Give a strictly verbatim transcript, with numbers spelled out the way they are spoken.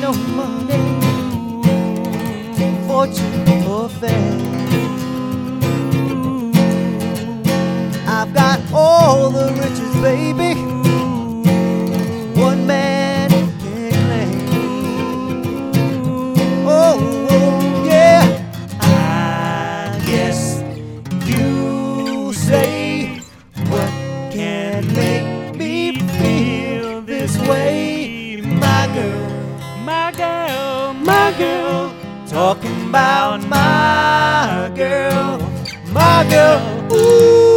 no money, fortune or fame. I've got all the riches, baby, one man can claim. Oh, oh yeah, I guess you say, what can make me feel this way? My girl, My girl, my girl, talking about my girl, my girl, ooh.